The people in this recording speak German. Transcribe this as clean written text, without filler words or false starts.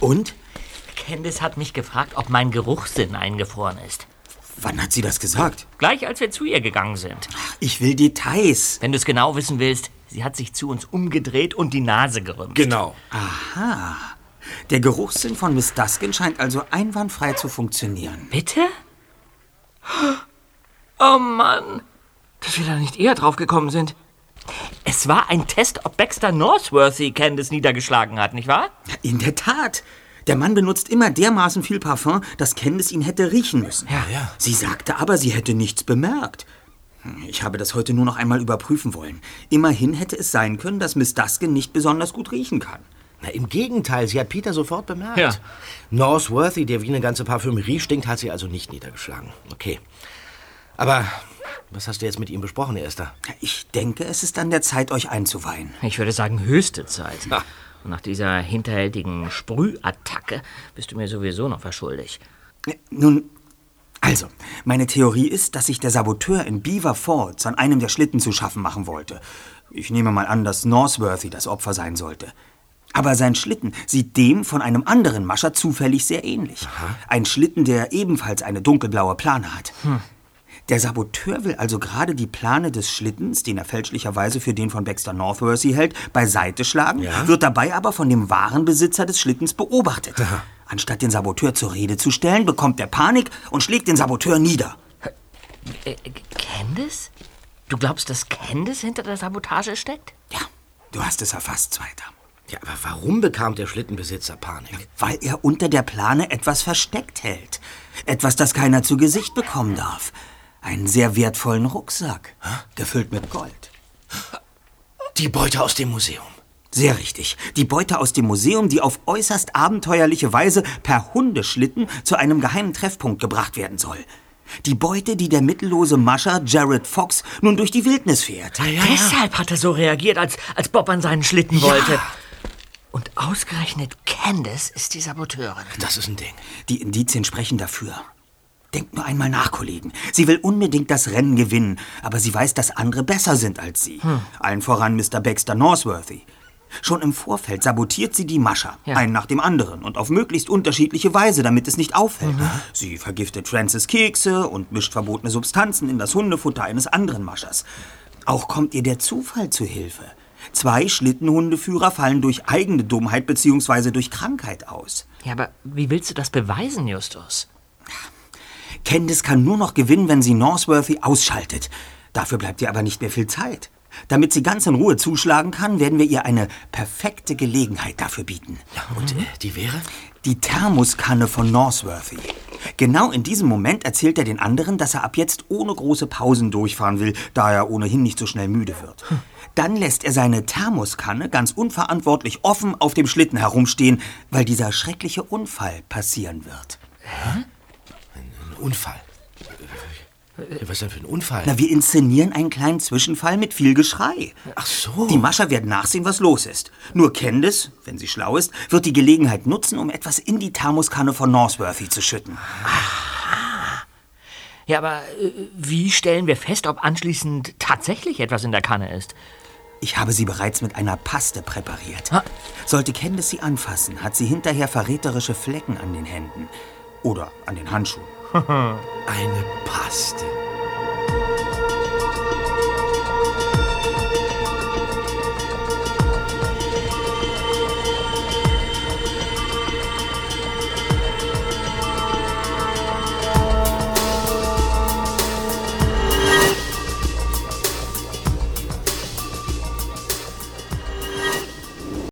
Und? Candace hat mich gefragt, ob mein Geruchssinn eingefroren ist. Wann hat sie das gesagt? Gleich, als wir zu ihr gegangen sind. Ich will Details. Wenn du es genau wissen willst, sie hat sich zu uns umgedreht und die Nase gerümpft. Genau. Aha. Der Geruchssinn von Miss Duskin scheint also einwandfrei zu funktionieren. Bitte? Oh Mann, dass wir da nicht eher drauf gekommen sind. Es war ein Test, ob Baxter Northworthy Candace niedergeschlagen hat, nicht wahr? In der Tat. Der Mann benutzt immer dermaßen viel Parfum, dass Candace ihn hätte riechen müssen. Ja. Sie sagte aber, sie hätte nichts bemerkt. Ich habe das heute nur noch einmal überprüfen wollen. Immerhin hätte es sein können, dass Miss Duskin nicht besonders gut riechen kann. Na, im Gegenteil, sie hat Peter sofort bemerkt. Ja. Northworthy, der wie eine ganze Parfümerie stinkt, hat sie also nicht niedergeschlagen. Okay. Aber was hast du jetzt mit ihm besprochen, Erster? Ich denke, es ist an der Zeit, euch einzuweihen. Ich würde sagen, höchste Zeit. Ha. Und nach dieser hinterhältigen Sprühattacke bist du mir sowieso noch was schuldig. Nun, also, meine Theorie ist, dass sich der Saboteur in Beaver Falls an einem der Schlitten zu schaffen machen wollte. Ich nehme mal an, dass Northworthy das Opfer sein sollte. Aber sein Schlitten sieht dem von einem anderen Mascher zufällig sehr ähnlich. Aha. Ein Schlitten, der ebenfalls eine dunkelblaue Plane hat. Der Saboteur will also gerade die Plane des Schlittens, den er fälschlicherweise für den von Baxter Northworthy hält, beiseite schlagen, Ja? wird dabei aber von dem wahren Besitzer des Schlittens beobachtet. Aha. Anstatt den Saboteur zur Rede zu stellen, bekommt er Panik und schlägt den Saboteur nieder. Candace? Du glaubst, dass Candace hinter der Sabotage steckt? Ja, du hast es erfasst, Zweiter. Ja, aber warum bekam der Schlittenbesitzer Panik? Weil er unter der Plane etwas versteckt hält. Etwas, das keiner zu Gesicht bekommen darf. Einen sehr wertvollen Rucksack, gefüllt mit Gold. Die Beute aus dem Museum. Sehr richtig. Die Beute aus dem Museum, die auf äußerst abenteuerliche Weise per Hundeschlitten zu einem geheimen Treffpunkt gebracht werden soll. Die Beute, die der mittellose Mascher Jared Fox nun durch die Wildnis fährt. Deshalb hat er so reagiert, als Bob an seinen Schlitten wollte. Und ausgerechnet Candace ist die Saboteurin. Das ist ein Ding. Die Indizien sprechen dafür. Denkt nur einmal nach, Kollegen. Sie will unbedingt das Rennen gewinnen, aber sie weiß, dass andere besser sind als sie. Allen voran Mr. Baxter Northworthy. Schon im Vorfeld sabotiert sie die Mascher, einen nach dem anderen und auf möglichst unterschiedliche Weise, damit es nicht auffällt. Sie vergiftet Francis Kekse und mischt verbotene Substanzen in das Hundefutter eines anderen Maschers. Auch kommt ihr der Zufall zu Hilfe. 2 Schlittenhundeführer fallen durch eigene Dummheit bzw. durch Krankheit aus. Ja, aber wie willst du das beweisen, Justus? Candace kann nur noch gewinnen, wenn sie Northworthy ausschaltet. Dafür bleibt ihr aber nicht mehr viel Zeit. Damit sie ganz in Ruhe zuschlagen kann, werden wir ihr eine perfekte Gelegenheit dafür bieten. Ja, und die wäre? Die Thermoskanne von Northworthy. Genau in diesem Moment erzählt er den anderen, dass er ab jetzt ohne große Pausen durchfahren will, da er ohnehin nicht so schnell müde wird. Dann lässt er seine Thermoskanne ganz unverantwortlich offen auf dem Schlitten herumstehen, weil dieser schreckliche Unfall passieren wird. Ein Unfall? Was denn für ein Unfall? Na, wir inszenieren einen kleinen Zwischenfall mit viel Geschrei. Ach so. Die Mascher werden nachsehen, was los ist. Nur Candace, wenn sie schlau ist, wird die Gelegenheit nutzen, um etwas in die Thermoskanne von Northworthy zu schütten. Ja, aber wie stellen wir fest, ob anschließend tatsächlich etwas in der Kanne ist? Ich habe sie bereits mit einer Paste präpariert. Ha. Sollte Candace sie anfassen, hat sie hinterher verräterische Flecken an den Händen. Oder an den Handschuhen. Eine Paste.